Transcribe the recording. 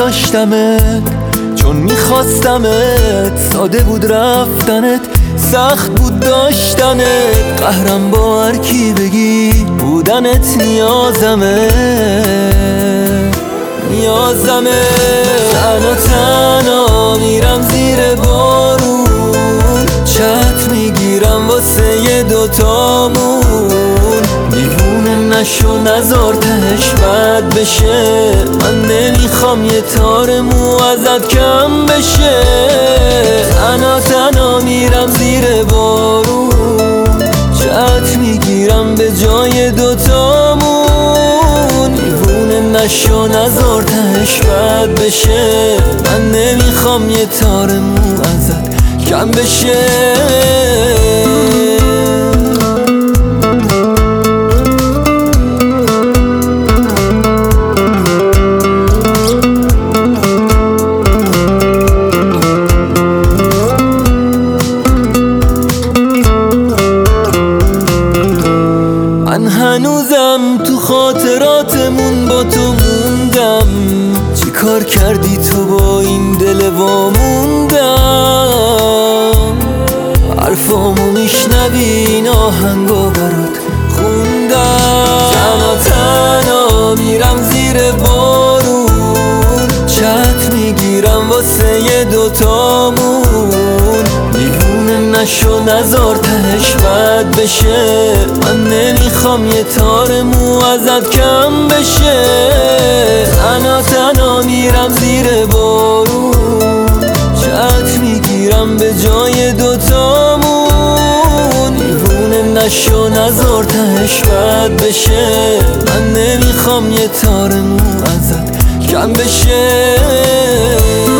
داشتمت چون میخواستمت، ساده بود رفتنت، سخت بود داشتنت، قهرم با هر کی بگی بودنت نیازمه. تنها تنها میرم زیر بارون، چت میگیرم واسه دوتامون. دیوونه نشو نزار تهش بد بشه، من نمیخوام یه تار مو ازت کم بشه. تنها تنها میرم زیر بارون، چت میگیرم به جای دوتامون. دیوونه نشو نزار تهش بد بشه، من نمیخوام یه تار مو ازت کم بشه. من هنوزم تو خاطراتمون با تو موندم، چی کار کردی تو با این دل واموندم. حرفامو میشنوی این آهنگو برات خوندم. تنها تنها میرم زیر بارون، چت میگیرم واسه دوتامون. دیوونه نشو نزار تهش بد بشه، من نمیخوام یه تار مو ازت کم بشه. تنها تنها میرم زیر بارون، چت میگیرم به جای دوتامون. دیوونه نشو نزار تهش بد بشه، من نمیخوام یه تار مو ازت کم بشه.